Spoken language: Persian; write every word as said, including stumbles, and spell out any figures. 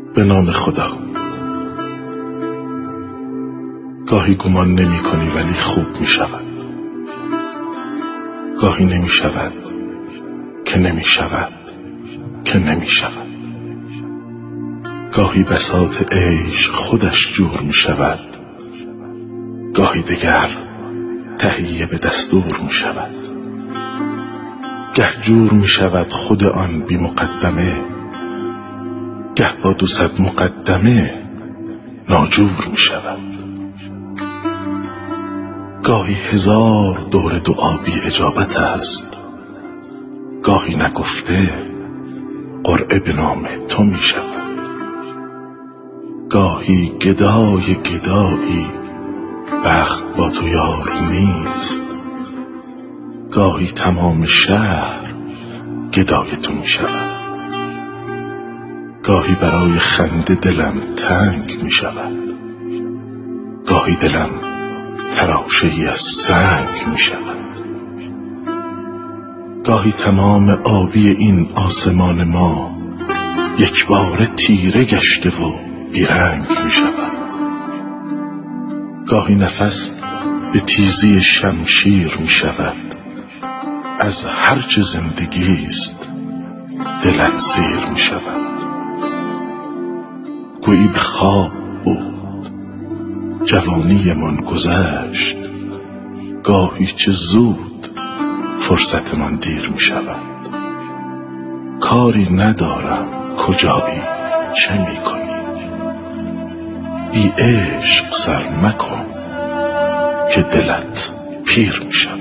به نام خدا. گاهی گمان نمی کنی ولی خوب می شود، گاهی نمی شود که نمی شود که نمی شود. گاهی بساط عیش خودش جور می شود، گاهی دگر تهیه به دستور می شود. گه جور می شود خود آن بی مقدمه، گه با دو صد مقدمه ناجور می شود. گاهی هزار دور دعا بی اجابت است، گاهی نگفته قرعه به نام تو می شود. گاهی گدای گدایی بخت با تو یار نیست، گاهی تمام شهر گدای تو می شود. گاهی برای خنده دلم تنگ می شود، گاهی دلم تراشه‌ای از سنگ می شود. گاهی تمام آبی این آسمان ما یک بار تیره گشته و بیرنگ می شود. گاهی نفس به تیزی شمشیر می شود، از هرچه زندگی است دلت سیر می شود. گویی به خواب بود جوانی من گذشت، گاهی چه زود فرصت من دیر می شود. کاری ندارم کجایی چه می کنی، بی عشق سر مکن که دلت پیر می شود.